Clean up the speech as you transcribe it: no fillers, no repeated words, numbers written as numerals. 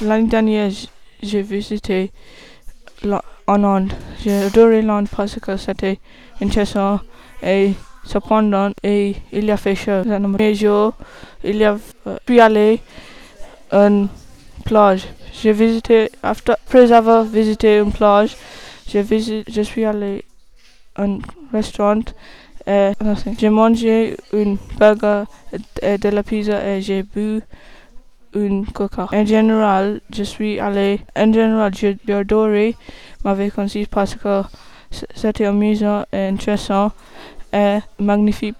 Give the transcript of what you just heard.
L'année dernière, j'ai visité en Inde. J'ai adoré l'Inde parce que c'était intéressant et cependant, et il y a fait chaud. Dans mes jours, puis allé à une plage. J'ai visité, après avoir visité une plage, je suis allé à un restaurant et j'ai mangé une burger et de la pizza et j'ai bu une coca. En général, j'ai adoré ma vacances parce que c'était amusant et intéressant et magnifique.